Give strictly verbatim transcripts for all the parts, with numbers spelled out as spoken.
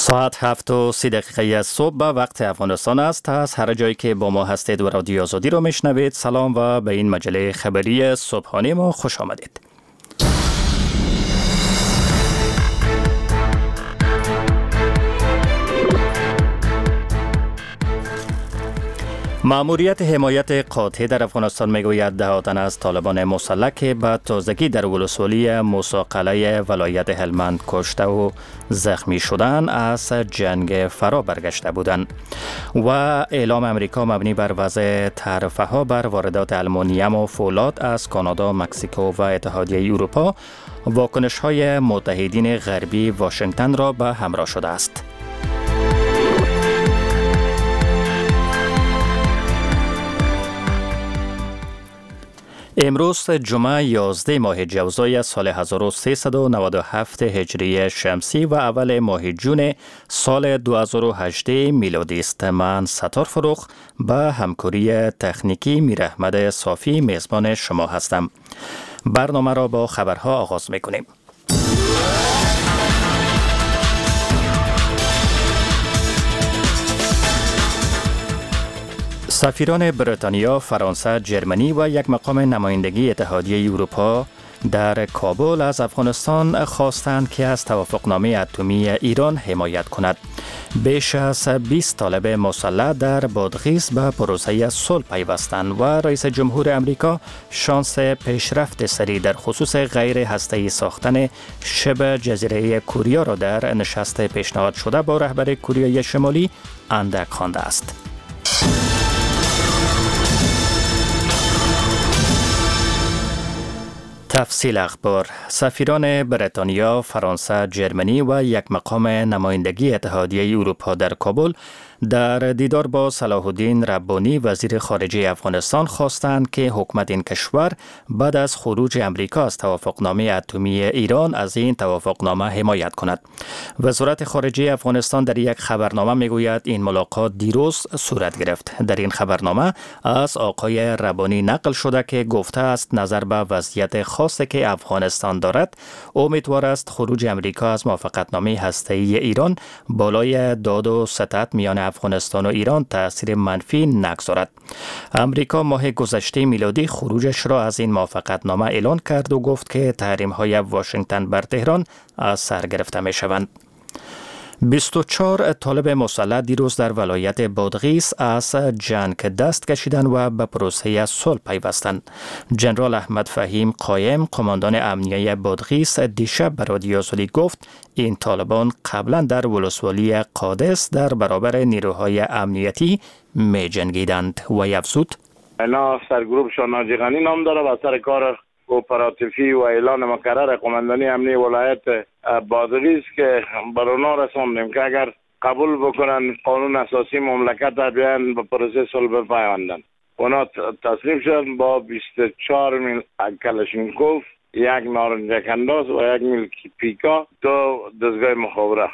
ساعت هفت و سی دقیقه از صبح به وقت افغانستان است. از هر جایی که با ما هستید و رادیو آزادی رو میشنوید سلام و به این مجله خبری صبحانه ما خوش آمدید. مأموریت حمایت قاطع در افغانستان میگوید ده تن از طالبان مسلح که به تازگی در ولسوالی موسی قلعه ولایت هلمند کشته و زخمی شدند از جنگ فرا برگشته بودند و اعلام امریکا مبنی بر وضع تعرفه ها بر واردات آلومینیوم و فولاد از کانادا، مکزیکو و اتحادیه اروپا واکنش های متحدین غربی واشنگتن را به همراه شده است. امروز جمعه یازده ماه جوزای سال هزار و سیصد و نود و هفت هجری شمسی و اول ماه جون سال دو هزار و هجده میلادی است. من ستار فروخ به همکاری تکنیکی میر احمد صافی میزبان شما هستم. برنامه را با خبرها آغاز میکنیم. سفیران بریتانیا، فرانسه، جرمنی و یک مقام نمایندگی اتحادیه اروپا در کابل از افغانستان خواستند که از توافقنامه اتمی ایران حمایت کند. بیش از بیست طالب مسلح در بادغیس به پروسه صلح پیوستند و رئیس جمهور امریکا شانس پیشرفت سریع در خصوص غیر هسته‌ای ساختن شبه جزیره کوریا را در نشست پیشنهاد شده با رهبر کره شمالی اندک خوانده است. تفصیل اخبار. سفیران بریتانیا، فرانسه، جرمنی و یک مقام نمایندگی اتحادیه اروپا در کابل در دیدار با صلاح الدین ربانی وزیر خارجه افغانستان خواستند که حکومت این کشور بعد از خروج امریکا از توافقنامه اتمی ایران از این توافقنامه حمایت کند. وزارت خارجه افغانستان در یک خبرنامه میگوید این ملاقات دیروز صورت گرفت. در این خبرنامه از آقای ربانی نقل شده که گفته است نظر به وضعیت خاصی که افغانستان دارد امیدوار است خروج امریکا از موافقتنامه هسته‌ای ایران بالای داد و ستد میان افغانستان و ایران تأثیر منفی نگذارد. امریکا ماه گذشته میلادی خروجش را از این موافقتنامه اعلان کرد و گفت که تحریم‌های واشنگتن بر تهران از سر گرفته می‌شوند. بیست و چهار طالب مسلح دیروز در ولایت بادغیس از جنگ دست کشیدند و به پروسه صلح پیوستند. جنرال احمد فهیم قایم، قماندان امنیه بادغیس، دیشب به رادیو آزادی گفت این طالبان قبلا در ولسوالی قادس در برابر نیروهای امنیتی می جنگیدند و افزود اینا سرگروهشان ناجیغانی نام داره و سر کار اپراتیفی و اعلان مکرر قماندانی امنی ولایت بادغیس که بر اونا رساندیم که اگر قبول بکنن قانون اساسی مملکت را بیان به پروسه صلح بپیوندن. اونا تسلیم شدن با بیست و چهار میل کلاشینکوف، یک نارنجک انداز و یک میل پیکا، دو دستگاه مخابره.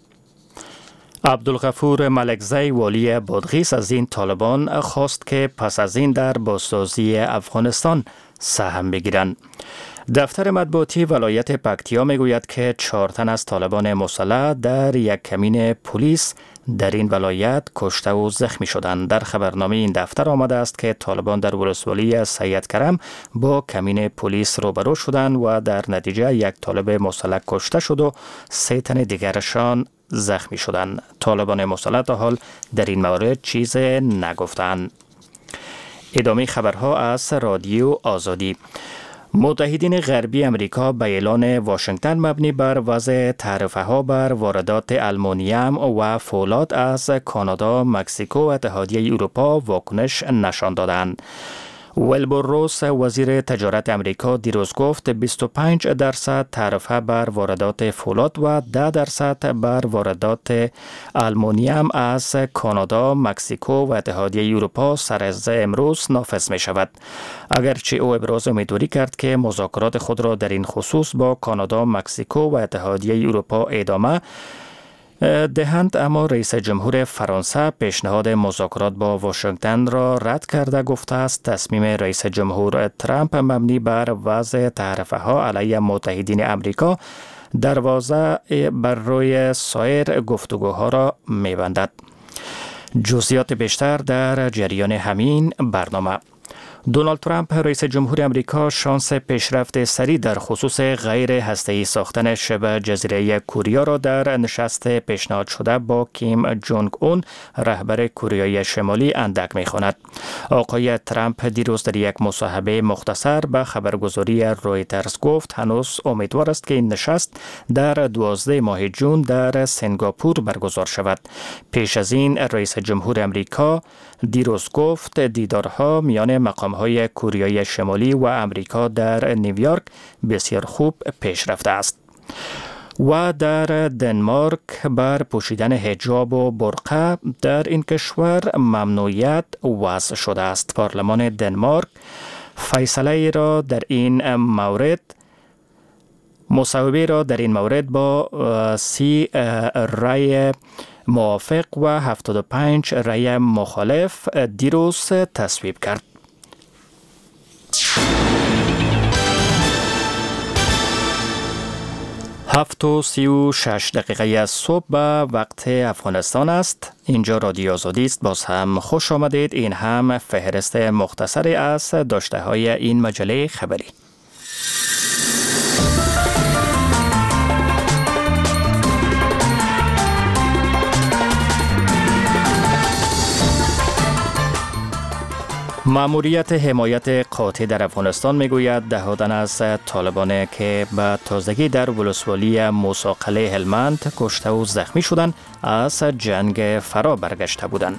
عبدالغفور ملکزی والی بادغیس از این طالبان خواست که پس از این در بازسازی افغانستان سهم بگیرند. دفتر مطبوعاتی ولایت پکتیا میگوید که چهار تن از طالبان مسلح در یک کمین پلیس در این ولایت کشته و زخمی شدند. در خبرنامه این دفتر آمده است که طالبان در ولسوالی سید کرم با کمین پلیس روبرو شدند و در نتیجه یک طالب مسلح کشته شد و سه تن دیگرشان زخمی شدند. طالبان مسلح تا حال در این مورد چیز نگفتند. ادامه خبرها از رادیو آزادی. متحدین غربی امریکا به اعلان واشنگتن مبنی بر وضع تعرفه ها بر واردات آلومینیوم و فولاد از کانادا، مکزیکو و اتحادیه اروپا واکنش نشان دادند. ویلبور روس وزیر تجارت امریکا دیروز گفت بیست و پنج درصد تعرفه بر واردات فولاد و ده درصد بر واردات آلومینیوم از کانادا، مکزیکو و اتحادیه اروپا سر از امروز نافذ می شود. اگرچه او ابراز امیدواری کرد که مذاکرات خود را در این خصوص با کانادا، مکزیکو و اتحادیه اروپا ادامه دهند، اما رئیس جمهور فرانسه پیشنهاد مذاکرات با واشنگتن را رد کرده گفته است تصمیم رئیس جمهور ترامپ مبنی بر وضع تعرفه ها علیه متحدین امریکا دروازه بر روی سایر گفتگوها را می‌بندد. جزئیات بیشتر در جریان همین برنامه. دونالد ترامپ رئیس جمهور امریکا شانس پیشرفت سریع در خصوص غیر هسته‌ای ساختن شبه جزیره کوریا را در نشست پیشنهاد شده با کیم جونگ اون رهبر کره شمالی اندک می‌خواند. آقای ترامپ دیروز در یک مصاحبه مختصر به خبرگزاری رویترز گفت هنوز امیدوار است که این نشست در دوازده ماه جون در سنگاپور برگزار شود. پیش از این رئیس جمهور امریکا دیروز گفت دیدارها میان مقام‌های کره شمالی و امریکا در نیویورک بسیار خوب پیش رفته است. و در دنمارک بر پوشیدن حجاب و برقع در این کشور ممنوعیت وضع شده است. پارلمان دنمارک فیصله را در این مورد مصوبه را در این مورد با سی رای موافق و هفتاد و پنج رای مخالف دیروز تصویب کرد. هفت و سی و شش دقیقه از صبح به وقت افغانستان است. اینجا رادیو آزادی است. باز هم خوش آمدید. این هم فهرست مختصری از داشته های این مجله خبری. ماموریت حمایت قاطع در افغانستان میگوید ده تن از طالبان که به تازگی در ولسوالی موسی هلمند کشته و زخمی شدند از جنگ فرا برگشته بودند.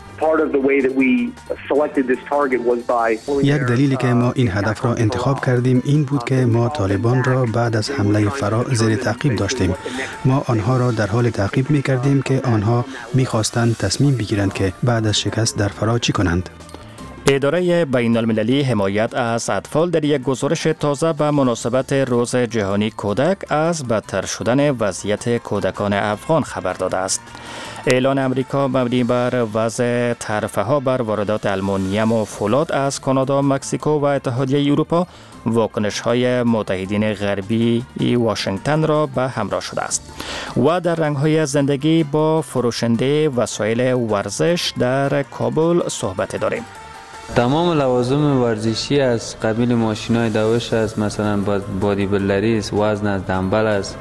یک دلیلی که ما این هدف را انتخاب کردیم این بود که ما طالبان را بعد از حمله فرا زیر تعقیب داشتیم. ما آنها را در حال تعقیب می کردیم که آنها می خواستند تصمیم بگیرند که بعد از شکست در فرا چی کنند. اداره بین المللی حمایت از اطفال در یک گزارش تازه به مناسبت روز جهانی کودک از بدتر شدن وضعیت کودکان افغان خبر داده است. اعلان امریکا مبنی بر وضع تعرفه‌ها بر واردات آلومینیوم و فولاد از کانادا، مکزیکو و اتحادیه اروپا واکنش‌های متحدین غربی واشنگتن را به همراه شده است. و در رنگ‌های زندگی با فروشنده وسایل ورزش در کابل صحبت داریم. تمام لوازم ورزشی از قبیل ماشینای دوش است، مثلا بادی بلدری است، وزن است، دنبل است.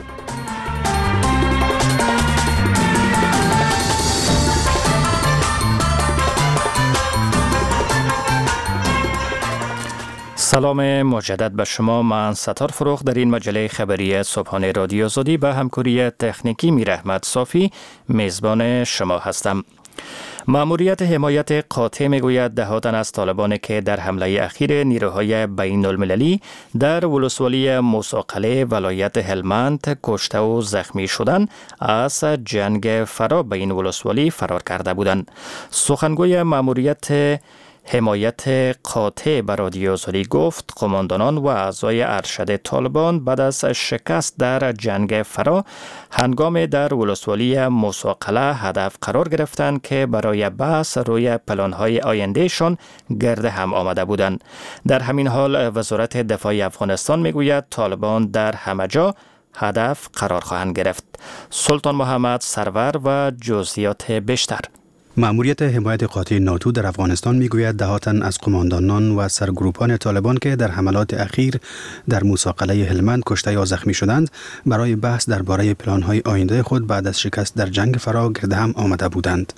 سلام مجدد به شما. من ستار فروخ در این مجله خبری صبحانه رادیو آزادی به همکاری تکنیکی میر احمد صافی میزبان شما هستم. ماموریت حمایت قاطع میگوید ده تن از طالبان که در حمله اخیر نیروهای بین المللی در ولسوالی موسی قلعه ولایت هلمند کشته و زخمی شدند از جنگ فرا به این ولسوالی فرار کرده بودند. سخنگوی ماموریت حمایت قاطع به رادیو آزادی گفت قماندانان و اعضای ارشد طالبان بعد از شکست در جنگ فرا هنگام در ولسوالی موسی قلعه هدف قرار گرفتند که برای بحث روی پلان‌های آیندهشان گرد هم آمده بودند. در همین حال وزارت دفاع افغانستان میگوید طالبان در همه جا هدف قرار خواهند گرفت. سلطان محمد سرور و جزئیات بیشتر. ماموریت حمایت قاطع ناتو در افغانستان میگوید ده تن از قماندانان و سرگروپان طالبان که در حملات اخیر در موسی قلعه هلمند کشته یا زخمی شدند برای بحث درباره پلان‌های آینده خود بعد از شکست در جنگ فرا گرد هم آمده بودند.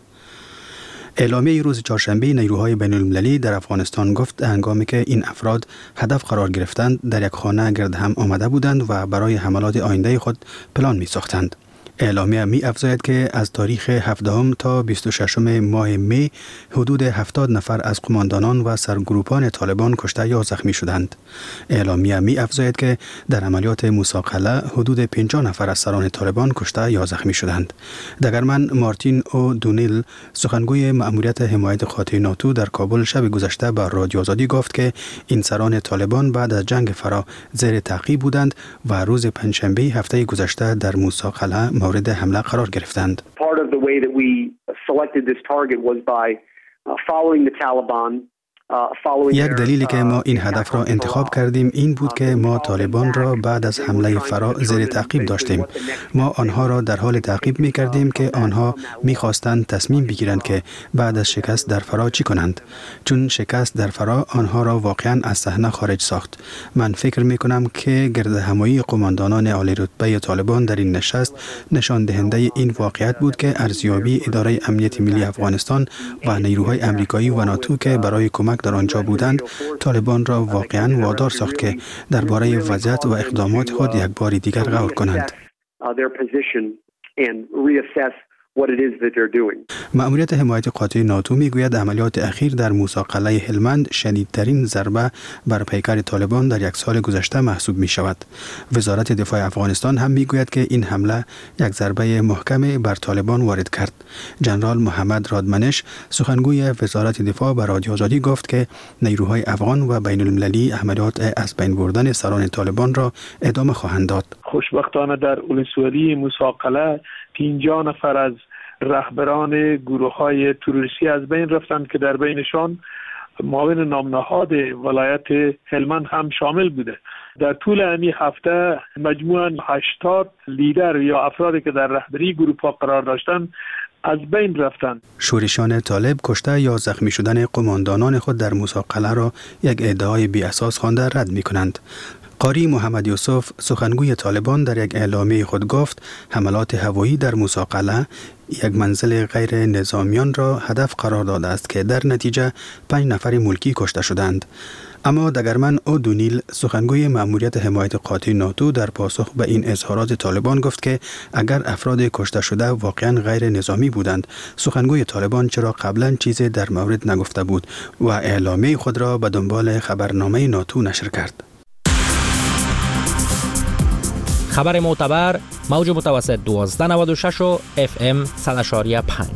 اعلامیه روز چهارشنبه نیروهای بین المللی در افغانستان گفت هنگامی که این افراد هدف قرار گرفتند در یک خانه گرد هم آمده بودند و برای حملات آینده خود پلان می ساختند. اعلامیه می افزاید که از تاریخ هفدهم تا بیست و ششم ماه می حدود هفتاد نفر از قماندانان و سرگروپان طالبان کشته یا زخمی شدند. اعلامیه می افزاید که در عملیات موسی قلعه حدود پنجاه نفر از سران طالبان کشته یا زخمی شدند. دگرمن مارتین او دونیل سخنگوی مأموریت حمایت قاطع ناتو در کابل شب گذشته به رادیو آزادی گفت که این سران طالبان بعد از جنگ فرا زیر تعقیب بودند و روز پنجشنبه هفته گذشته در موسی قلعه مورد حمله قرار گرفتند. Part of the way that we selected this target was by uh, following the Taliban یک دلیلی که ما این هدف را انتخاب کردیم این بود که ما طالبان را بعد از حمله فرا زیر تعقیب داشتیم. ما آنها را در حال تعقیب می کردیم که آنها می خواستند تصمیم بگیرند که بعد از شکست در فرا چی کنند. چون شکست در فرا آنها را واقعا از صحنه خارج ساخت. من فکر می کنم که گردهمایی قماندانان عالی رتبه طالبان در این نشست نشان دهنده این واقعیت بود که ارزیابی اداره امنیت ملی افغانستان و نیروهای امریکایی و ناتو که برای کمک در آنجا بودند طالبان را واقعا وادار ساخت که درباره وضعیت و اقدامات خود یک بار دیگر غور کنند. مأموریت حمایت قاطع ناتو میگوید عملیات اخیر در موسی قلعه هلمند شدیدترین ضربه بر پیکر طالبان در یک سال گذشته محسوب می شود. وزارت دفاع افغانستان هم میگوید که این حمله یک ضربه محکم بر طالبان وارد کرد. جنرال محمد رادمنش سخنگوی وزارت دفاع به رادیو آزادی گفت که نیروهای افغان و بین المللی عملیات از بین بردن سران طالبان را ادامه خواهند داد. خوشبختانه در ولسوالی موسی قلعه پنجاه نفر از رهبران گروه‌های تروریستی از بین رفتند که در بینشان معاون نامنهاد ولایت هلمند هم شامل بوده. در طول همین هفته مجموعاً هشتاد لیدر یا افرادی که در رهبری گروه‌ها قرار داشتند از بین رفتند. شورشیان طالب کشته یا زخمی شدن قماندانان خود در موسی قلعه را یک ادعای بی اساس خوانده رد می‌کنند. قاری محمد یوسف سخنگوی طالبان در یک اعلامیه خود گفت حملات هوایی در موسی قلعه یک منزل غیر نظامیان را هدف قرار داده است که در نتیجه پنج نفر ملکی کشته شدند. اما دگرمن اودونیل سخنگوی مأموریت حمایت قاطع ناتو در پاسخ به این اظهارات طالبان گفت که اگر افراد کشته شده واقعا غیر نظامی بودند سخنگوی طالبان چرا قبلا چیزی در مورد نگفته بود و اعلامیه خود را به دنبال خبرنامه ناتو نشر کرد. خبر معتبر موج متوسط دوازده نود و شش و اف ام صد و پنج.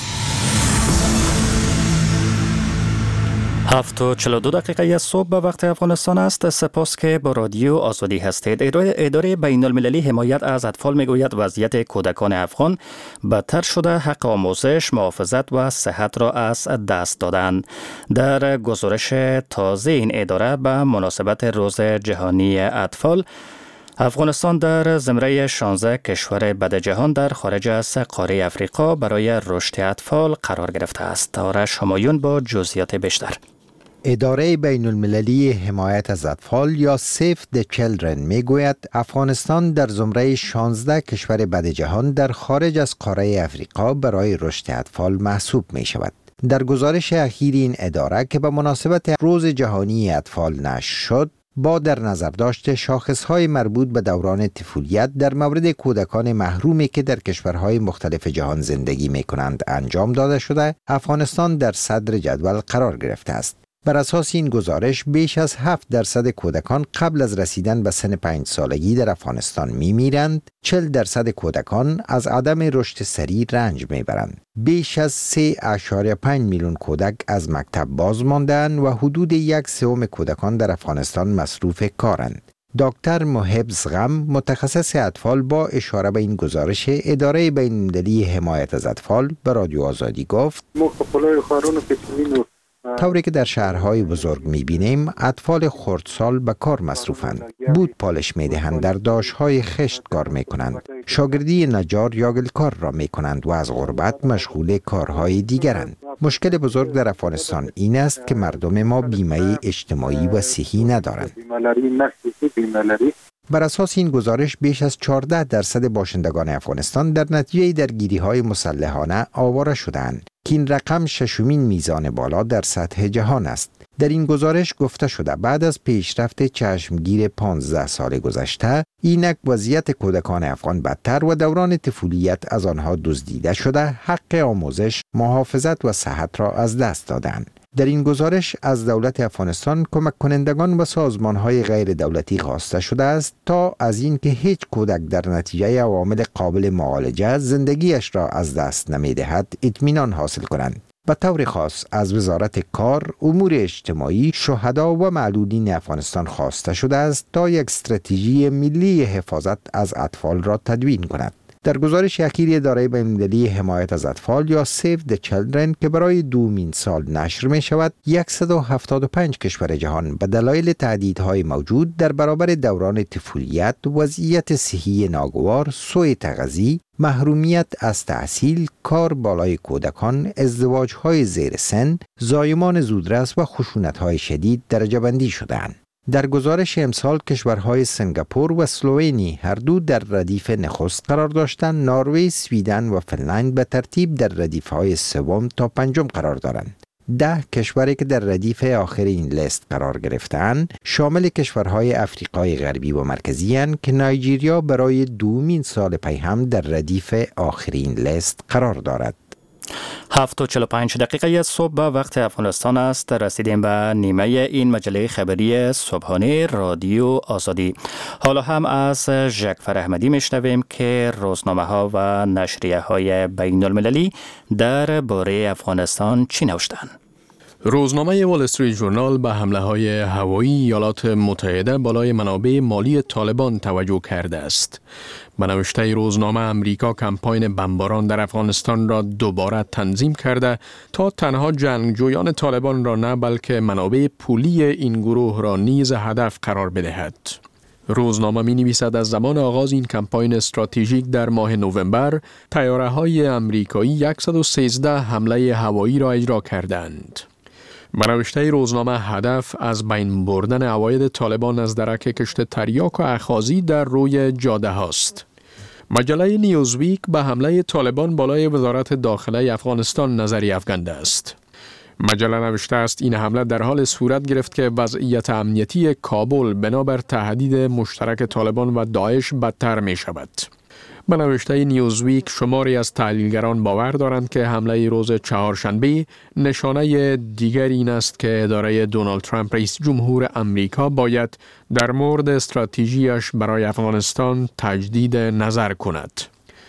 هفت و چهل و دو دقیقه صبح به وقت افغانستان است. سپاس که با رادیو آزادی هستید. اداره بین المللی حمایت از اطفال میگوید وضعیت کودکان افغان بدتر شده، حق آموزش، محافظت و صحت را از دست دادند. در گزارش تازه این اداره به مناسبت روز جهانی اطفال، افغانستان در زمره شانزده کشور بد جهان در خارج از قاره افریقا برای رشد اطفال قرار گرفته است. آرش همایون با جزئیات بیشتر. اداره بین المللی حمایت از اطفال یا سیف د چیلدرن می گوید افغانستان در زمره شانزده کشور بد جهان در خارج از قاره افریقا برای رشد اطفال محسوب می شود. در گزارش اخیر این اداره که به مناسبت روز جهانی اطفال نشر شد، با در نظر داشت شاخصهای مربوط به دوران طفولیت در مورد کودکان محرومی که در کشورهای مختلف جهان زندگی می کنند انجام داده شده، افغانستان در صدر جدول قرار گرفته است. بر اساس این گزارش بیش از هفت درصد کودکان قبل از رسیدن به سن پنج سالگی در افغانستان می میرند، چهل درصد کودکان از عدم رشد سریع رنج می برند. بیش از سه اشاره پنج میلیون کودک از مکتب باز ماندند و حدود یک سوم کودکان در افغانستان مصروف کارند. دکتر محب زغم متخصص اطفال با اشاره به این گزارش اداره بین المللی حمایت از اطفال به رادیو آزادی گفت طوری که در شهرهای بزرگ می‌بینیم اطفال خردسال به کار مصروفند، بود پالش می‌دهند، در داشت‌های خشت کار می‌کنند، شاگردی نجار یا گلکار را می‌کنند و از غربت مشغول کارهای دیگرند. مشکل بزرگ در افغانستان این است که مردم ما بیمه اجتماعی و صحی ندارند. بر اساس این گزارش بیش از چهارده درصد باشندگان افغانستان در نتیجه درگیری‌های مسلحانه آواره شدند که این رقم ششمین میزان بالا در سطح جهان است. در این گزارش گفته شده بعد از پیشرفت چشمگیر پانزده سال گذشته، اینک وضعیت کودکان افغان بدتر و دوران طفولیت از آنها دزدیده شده، حق آموزش، محافظت و صحت را از دست دادند. در این گزارش از دولت افغانستان کمک کنندگان و سازمان‌های غیر دولتی خواسته شده است تا از این که هیچ کودک در نتیجه عوامل قابل معالجه زندگیش را از دست نمی‌دهد اطمینان حاصل کنند. به طور خاص از وزارت کار، امور اجتماعی، شهدا و معلولین افغانستان خواسته شده است تا یک استراتژی ملی حفاظت از اطفال را تدوین کند. در گزارش اخیر اداره بین‌المللی حمایت از اطفال یا سیو د چیلدرن که برای دومین سال نشر می شود، صد و هفتاد و پنج کشور جهان به دلایل تهدیدهای موجود در برابر دوران طفولیت، وضعیت صحی ناگوار، سوء تغذیه، محرومیت از تحصیل، کار بالای کودکان، ازدواج‌های زیر سن، زایمان زودرس و خشونت‌های شدید درجه بندی شدند. در گزارش امسال کشورهای سنگاپور و اسلوونی هر دو در ردیف نخست قرار داشتند. نروژ، سویدن و فنلند به ترتیب در ردیف‌های سوم تا پنجم قرار دارند. ده کشوری که در ردیف آخر این لیست قرار گرفتند شامل کشورهای افریقای غربی و مرکزی اند که نایجیریا برای دومین سال پی هم در ردیف آخرین لیست قرار دارد. هفت و چهل و پنج دقیقه صبح به وقت افغانستان است. رسیدیم به نیمه این مجله خبری صبحانه رادیو آزادی. حالا هم از ژکفر احمدی میشنویم که روزنامه ها و نشریه های بین المللی در باره افغانستان چی نوشتند. روزنامه وال استریت ژورنال به حمله های هوایی ایالات متحده بالای منابع مالی طالبان توجه کرده است. به نوشته روزنامه، امریکا کمپاین بمباران در افغانستان را دوباره تنظیم کرده تا تنها جنگجویان طالبان را نه بلکه منابع پولی این گروه را نیز هدف قرار بدهد. روزنامه می نویسد از زمان آغاز این کمپاین استراتژیک در ماه نوامبر، طیاره‌های امریکایی صد و سیزده حمله هوایی را اجرا کردند. به نوشته روزنامه، هدف از بین بردن عواید طالبان از درک کشت تریاک و اخاذی در روی جاده هاست. مجله نیوزویک به حمله طالبان بالای وزارت داخله افغانستان نظریه افکنده است. مجله نوشته است این حمله در حال صورت گرفت که وضعیت امنیتی کابل بنابر تهدید مشترک طالبان و داعش بدتر می شود. به نوشته نیوزویک، شماری از تحلیلگران باور دارند که حمله روز چهارشنبه نشانه دیگر این است که اداره دونالد ترامپ رئیس جمهور امریکا باید در مورد استراتژیش برای افغانستان تجدید نظر کند.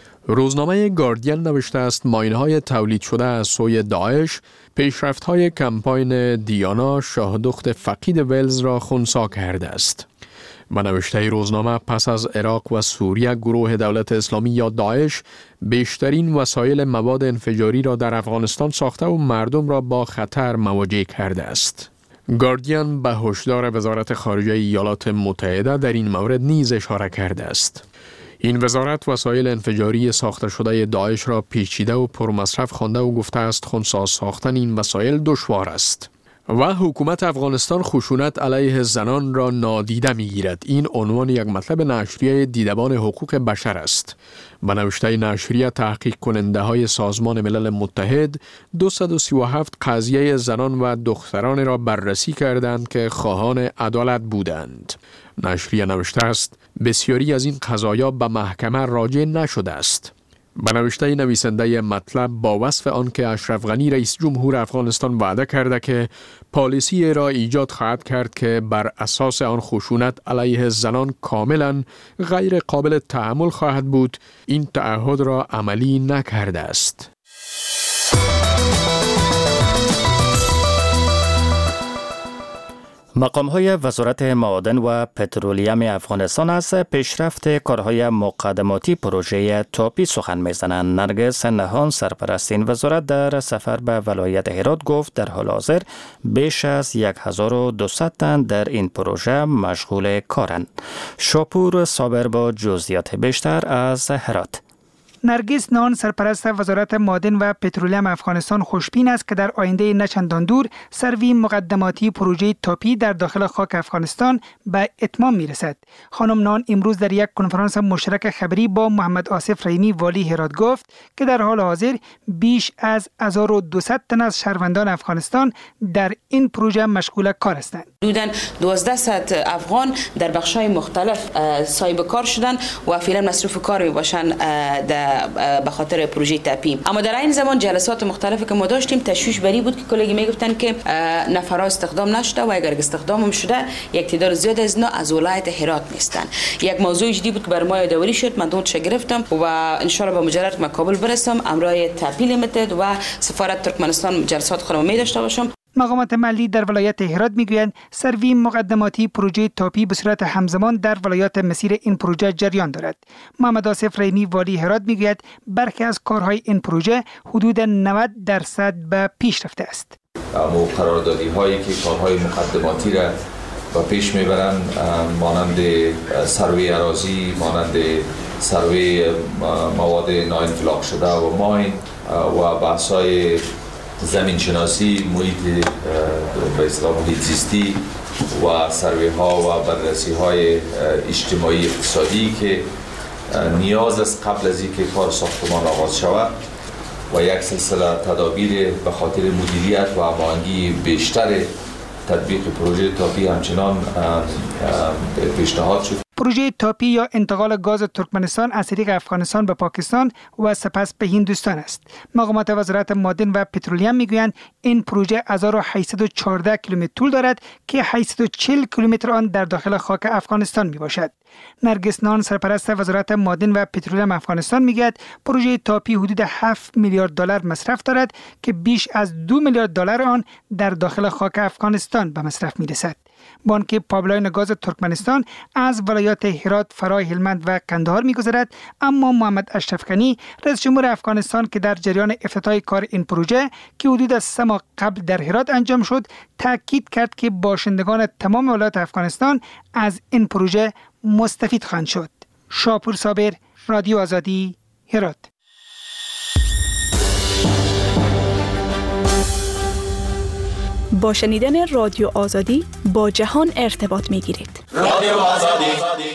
روزنامه گاردین نوشته است ماین‌های تولید شده از سوی داعش پیشرفت‌های کمپاین دیانا شاهدخت فقید ولز را خنثی کرده است. به نوشته روزنامه، پس از عراق و سوریه گروه دولت اسلامی یا داعش بیشترین وسایل مواد انفجاری را در افغانستان ساخته و مردم را با خطر مواجه کرده است. گاردین به هشدار وزارت خارجه ایالات متحده در این مورد نیز اشاره کرده است. این وزارت وسایل انفجاری ساخته شده داعش را پیچیده و پرمصرف خوانده و گفته است خنثی ساختن این وسایل دشوار است. و حکومت افغانستان خشونت علیه زنان را نادیده می‌گیرد. این عنوان یک مطلب نشریه دیدبان حقوق بشر است. به نوشته نشریه، تحقیق کننده های سازمان ملل متحد دویست و سی و هفت قضیه زنان و دختران را بررسی کردند که خواهان عدالت بودند. نشریه نوشته است بسیاری از این قضایا به محکمه راجع نشده است. به نوشته نویسنده مطلب، با وصف آن که اشرف غنی رئیس جمهور افغانستان وعده کرده که پالیسی را ایجاد خواهد کرد که بر اساس آن خشونت علیه زنان کاملا غیر قابل تحمل خواهد بود، این تعهد را عملی نکرده است. مقام‌های وزارت معادن و پترولیم افغانستان از پیشرفت کارهای مقدماتی پروژه تاپی سخن می‌زنند. نرگس نهان، سرپرست این وزارت، در سفر به ولایت هرات گفت در حال حاضر بیش از هزار و دویست تن در این پروژه مشغول کارند. شاپور صابر با جزئیات بیشتر از هرات. نرگس نان، سرپرست وزارت معادن و پترولیم افغانستان، خوشبین است که در آینده نچندان دور سروی مقدماتی پروژه تاپی در داخل خاک افغانستان به اتمام میرسد. خانم نان امروز در یک کنفرانس مشترک خبری با محمد آصف رحیمی والی هرات گفت که در حال حاضر بیش از هزار و دویست تن از شهروندان افغانستان در این پروژه مشغول کار هستند. حدوداً دوازده افغان در بخش‌های مختلف صاحب کار شدند و فعلا مصروف کار میباشند به خاطر پروژه تاپی. اما در این زمان جلسات مختلفی که ما داشتیم تشویش بری بود که کلیگی میگفتن که نفرا استخدام نشده و اگر استخدام هم شده یک تعداد زیاد از اینا از ولایت هرات نیستن. یک موضوع جدی بود که بر ما یادآوری شد، من دونش گرفتم و ان شاء الله با مجرد که کابل برسم امرای تاپی لیمیتد و سفارت ترکمنستان جلسات خودم می داشته باشم. مقامات محلی در ولایت هرات میگویند سروی مقدماتی پروژه تاپی به صورت همزمان در ولایات مسیر این پروژه جریان دارد. محمد آصف رحیمی والی هرات میگوید برخی از کارهای این پروژه حدود نود درصد به پیش رفته است. اما قراردادی هایی که کارهای مقدماتی را و پیش میبرند مانند سروی اراضی، مانند سروی مواد ناانفلاک شده و ماین و بحث‌های زمین شناسی، محیط به اصطلاح محیط زیستی و سروی ها و بررسی های اجتماعی اقتصادی که نیاز است قبل از اینکه کار ساختمان آغاز شود و یک سلسله تدابیر به خاطر مدیریت و هماهنگی بیشتر تطبیق پروژه تاپی همچنان پیشنهاد شد. پروژه تاپی یا انتقال گاز ترکمنستان از طریق افغانستان به پاکستان و سپس به هندوستان است. مقامات وزارت معدن و پترولیم میگویند این پروژه هزار و هشتصد و چهارده کیلومتر طول دارد که هشتصد و چهل کیلومتر آن در داخل خاک افغانستان می باشد. نرگس نان سرپرست وزارت معدن و پترولیم افغانستان میگوید پروژه تاپی حدود هفت میلیارد دلار مصرف دارد که بیش از دو میلیارد دلار آن در داخل خاک افغانستان به مصرف میرسد. بانک پایپلاین گاز ترکمنستان از ولایات هرات، فرای هلمند و قندهار می‌گذرد، اما محمد اشرف غنی رئیس جمهور افغانستان که در جریان افتتاح کار این پروژه که حدود از سه ماه قبل در هرات انجام شد، تاکید کرد که باشندگان تمام ولایات افغانستان از این پروژه مستفید خواهند شد. شاپور صابر، رادیو آزادی، هرات. با شنیدن رادیو آزادی با جهان ارتباط می گیرید. رادیو آزادی.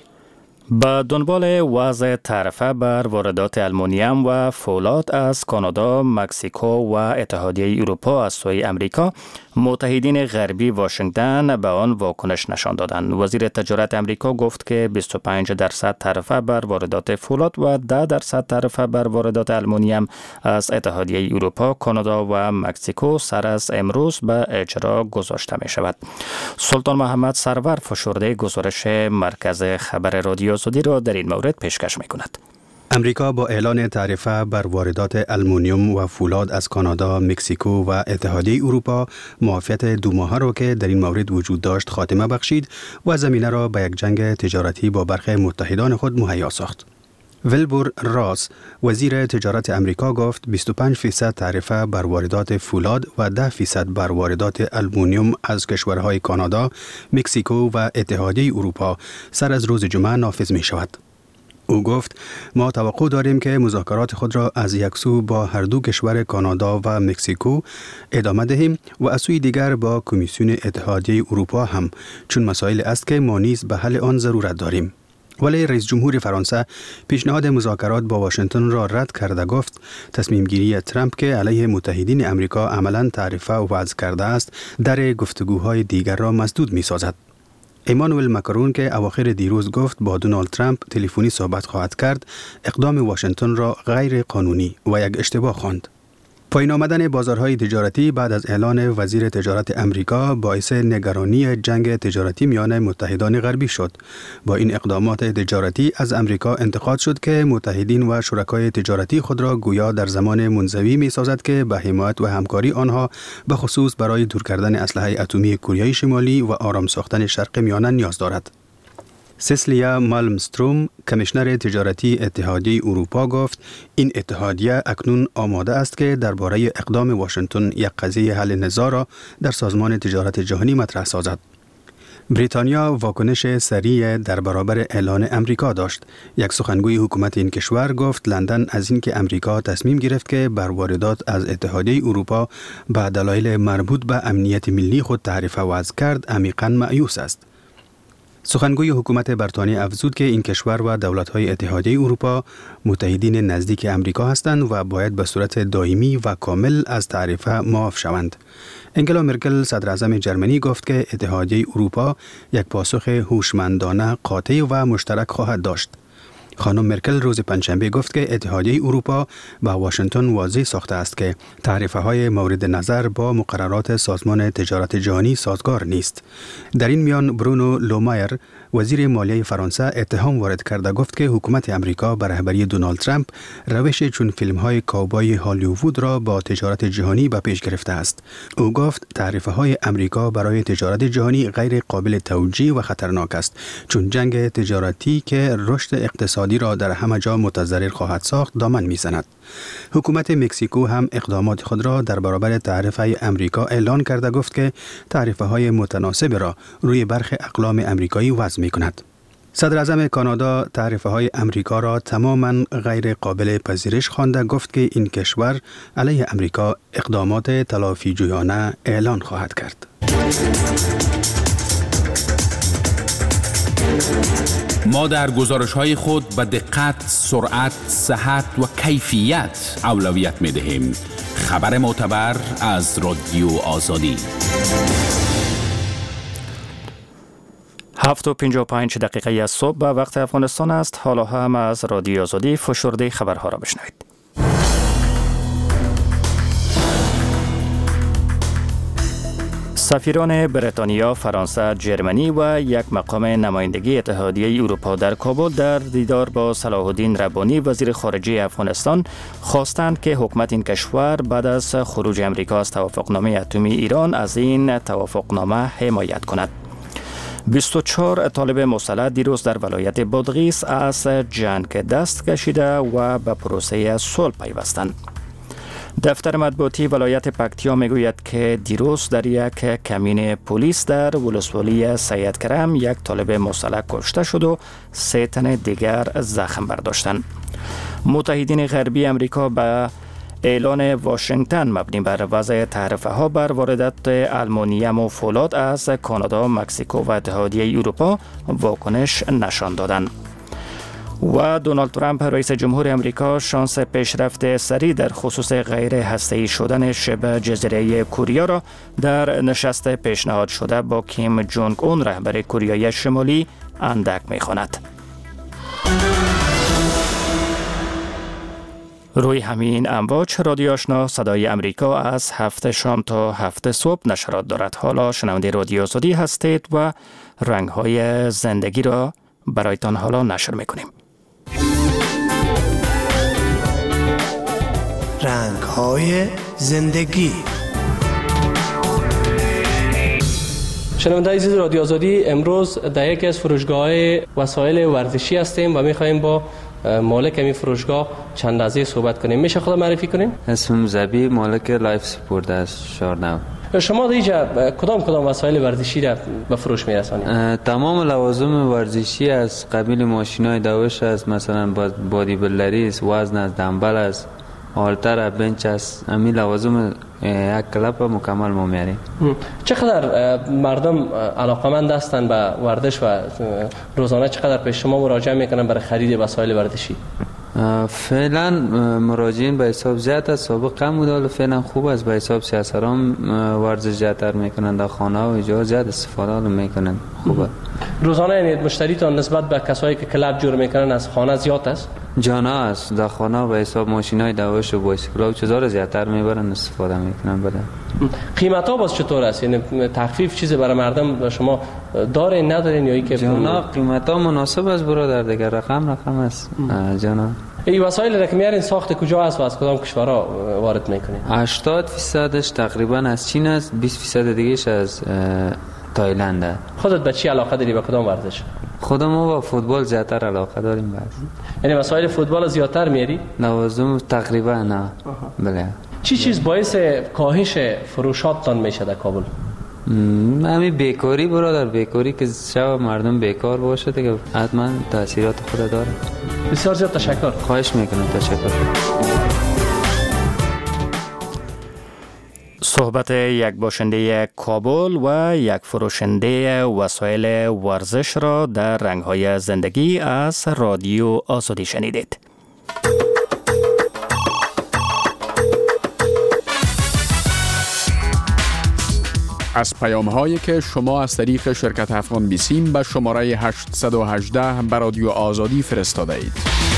با دنبال وضع تعرفه بر واردات آلومینیوم و فولاد از کانادا، مکزیکو و اتحادیه اروپا از سوی امریکا، متحدین غربی واشنگتن به آن واکنش نشان دادند. وزیر تجارت امریکا گفت که بیست و پنج درصد تعرفه بر واردات فولاد و ده درصد تعرفه بر واردات آلومینیوم از اتحادیه اروپا، کانادا و مکزیکو سر از امروز به اجرا گذاشته می شود. سلطان محمد سرور فشرده گزارش مرکز خبر رادیو آزادی را در این مورد پیشکش می کند. امریکا با اعلان تعرفه بر واردات آلومینیوم و فولاد از کانادا، مکزیکو و اتحادیه اروپا موافقت دو ماهه را که در این مورد وجود داشت خاتمه بخشید و زمینه را به یک جنگ تجارتی با برخی متحدان خود مهیا ساخت. ویلبور راس، وزیر تجارت امریکا گفت بیست و پنج درصد تعرفه بر واردات فولاد و ده درصد بر واردات آلومینیوم از کشورهای کانادا، مکزیکو و اتحادیه اروپا سر از روز جمعه نافذ می شود. او گفت ما توقع داریم که مذاکرات خود را از یک سو با هر دو کشور کانادا و مکزیکو ادامه دهیم و از سوی دیگر با کمیسیون اتحادیه اروپا هم، چون مسائل است که ما نیز به حل آن ضرورت داریم. ولی رئیس جمهور فرانسه پیشنهاد مذاکرات با واشنگتن را رد کرده گفت تصمیم گیری ترامپ که علیه متحدین امریکا عملاً تعرفه وضع کرده است در گفتگوهای دیگر را مسدود می سازد. ایمانوئل ماکرون که اواخر دیروز گفت با دونالد ترامپ تلفنی صحبت خواهد کرد، اقدام واشنگتن را غیر قانونی و یک اشتباه خواند. پایین آمدن بازارهای تجارتی بعد از اعلان وزیر تجارت امریکا باعث نگرانی جنگ تجارتی میان متحدان غربی شد. با این اقدامات تجارتی از امریکا انتقاد شد که متحدین و شرکای تجارتی خود را گویا در زمان منزوی می سازد که به حمایت و همکاری آنها به خصوص برای دور کردن اسلحه اتمی کره شمالی و آرام ساختن شرق میانه نیاز دارد. سیسلیا مالمستروم، کمیشنر تجارتی اتحادیه اروپا گفت این اتحادیه اکنون آماده است که درباره اقدام واشنگتن یک قضیه حل نزاع را در سازمان تجارت جهانی مطرح سازد. بریتانیا واکنش سریع در برابر اعلان امریکا داشت. یک سخنگوی حکومت این کشور گفت لندن از اینکه امریکا تصمیم گرفت که بر واردات از اتحادیه اروپا به دلایل مربوط به امنیت ملی خود تعرفه وضع کرد، عمیقاً مایوس است. سخنگوی حکومت بریتانیا افزود که این کشور و دولت‌های اتحادیه اروپا متحدین نزدیک امریکا هستند و باید به صورت دائمی و کامل از تعرفه معاف شوند. انگلا مرکل صدر اعظم جرمنی گفت که اتحادیه اروپا یک پاسخ هوشمندانه، قاطع و مشترک خواهد داشت. خانم مرکل روز پنجشنبه گفت که اتحادیه اروپا به واشنگتن واضح ساخته است که تعرفه‌های مورد نظر با مقررات سازمان تجارت جهانی سازگار نیست. در این میان برونو لومایر وزیر مالیه فرانسه اتهام وارد کرده گفت که حکومت امریکا به رهبری دونالد ترامپ روش چون فیلم‌های کاوبوی هالیوود را با تجارت جهانی به پیش گرفته است. او گفت تعرفه‌های امریکا برای تجارت جهانی غیر قابل توجیه و خطرناک است، چون جنگ تجارتی که رشد اقتصادی را در همه جا متضرر خواهد ساخت دامن می‌زند. حکومت مکزیکو هم اقدامات خود را در برابر تعرفه امریکا اعلان کرده گفت که تعرفه‌های متناسب را روی برخی اقلام امریکایی وضع می‌کند. صدر اعظم کانادا تعرفه‌های امریکا را تماماً غیر قابل پذیرش خوانده گفت که این کشور علیه امریکا اقدامات تلافی جویانه اعلان خواهد کرد. ما در گزارش‌های خود به دقت، سرعت، صحت و کیفیت اولویت می‌دهیم. خبر معتبر از رادیو آزادی. هفت و پنجاه و پنج دقیقه از صبح به وقت افغانستان است. حالا هم از رادیو آزادی فشرده خبرها را بشنوید. سفیران بریتانیا، فرانسه، جرمنی و یک مقام نمایندگی اتحادیه اروپا در کابل در دیدار با صلاح الدین ربانی وزیر خارجه افغانستان خواستند که حکومت این کشور بعد از خروج امریکا از توافقنامه اتمی ایران از این توافقنامه حمایت کند. بیست و چهار طالب مسلح دیروز در ولایت بادغیس از جنگ دست کشیده و به پروسه صلح پیوستند. دفتر مطبوعاتی ولایت پکتیا میگوید که دیروز در یک کمین پلیس در ولسوالی سید کرم یک طالب مسلح کشته شد و سه تن دیگر زخم برداشتند. متحدین غربی امریکا به اعلان واشنگتن مبنی بر وضع تعرفه ها بر واردات آلومینیوم و فولاد از کانادا، مکزیکو و اتحادیه اروپا واکنش نشان دادند. و دونالد ترامپ رئیس جمهور امریکا شانس پیشرفت سریع در خصوص غیر هسته‌ای شدن شبه جزیره کوریا را در نشست پیشنهاد شده با کیم جونگ اون رهبر کره شمالی اندک می‌خواند. روی همین امواج رادیو آشنا صدای امریکا از هفت شام تا هفت صبح نشرات دارد. حالا شنونده رادیو آزادی هستید و رنگ‌های زندگی را برایتان حالا نشر می‌کنیم. رنگ‌های زندگی. شنونده عزیز رادیو آزادی، امروز در یکی از فروشگاه‌های وسایل ورزشی هستیم و می‌خوایم با مالک این فروشگاه چند لحظه صحبت کنیم. میشه خود معرفی کنیم؟ اسمم زبی، مالک لایف سپورت است شارنو. شما دیجا کدام کدام وسایل ورزشی را به فروش میرسانید؟ تمام لوازم ورزشی از قبیل ماشینای دوش است، مثلا بادی بلدری است، وزن است، دنبل است، هالتر، بنچ است. همین لوازم یک کلاب مکمل ما میاریم. چقدر مردم علاقمند هستند به ورزش و روزانه چقدر پیش شما مراجعه میکنن برای خرید وسایل ورزشی؟ فعلا مراجعین به حساب زیاد است، سابق کم بود ولی فعلا خوب است. به حساب سیاسران ورزش زیادتر میکنن، در خانه و اینجا زیاد استفاده میکنن. خوبه. روزانه یعنی مشتریتان نسبت به کسایی که کلاب جور میکنن از خانه زیاد است؟ جانا است، در خانه به حساب ماشینای دوش و بایسکل و چیزا زیادتر میبرن استفاده میکنن. بده قیمت ها باز چطور است؟ یعنی تخفیف چیزی برای مردم شما دارین ندارین یا اینکه جانا قیمت ها مناسب است برادر، دیگه رقم رقم است. جانا این وسایل را که میارین ساخت کجا است و از کدام کشورها وارد میکنین؟ هشتاد درصدش تقریبا از چین است، بیست درصد دیگهش از تایلند. خودت به چی علاقه داری، به کدام ورزش؟ خودم با فوتبال زیادتر علاقه داریم. بعد یعنی وسایل فوتبال زیادتر میاری؟ لوازم تقریبا نه. بله. چی چیز باعث کاهش فروشاتتان میشه در کابل؟ همین بیکاری برادر، بیکاری که شب مردم بیکار باشه دیگه حتما تاثیرات خود داره. بسیار زیاد تشکر. خواهش میکنم. تشکر. صحبت یک باشنده کابل و یک فروشنده وسایل ورزش را در رنگ‌های زندگی از رادیو آزادی شنیدید. از پیام هایی که شما از طریق شرکت افغان بیسیم به شماره هشت یک هشت به رادیو آزادی فرستاده اید.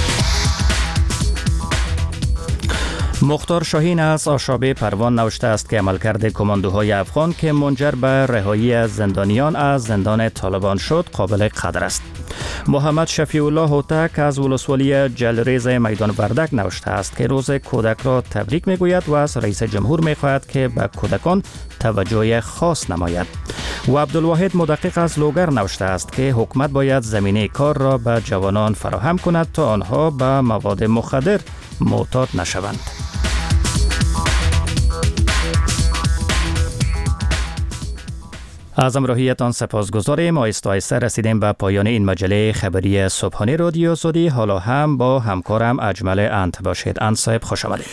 مختار شاهین از آشابه پروان نوشته است که عملکرد کماندوهای افغان که منجر به رهایی زندانیان از زندان طالبان شد قابل قدر است. محمد شفیع الله هوتک از ولسوالی جلریز میدان وردک نوشته است که روز کودک را تبریک میگوید و از رئیس جمهور میخواهد که به کودکان توجه خاص نماید. و عبدالواحد مدقق از لوگر نوشته است که حکومت باید زمینه کار را به جوانان فراهم کند تا آنها به مواد مخدر معتاد نشوند. از همراهیتان سپاسگزاریم. آهسته آهسته رسیدیم به پایان این مجله خبری صبحانه رادیو آزادی. حالا هم با همکارم اجمل انت باشید. انت صاحب خوش آمدید.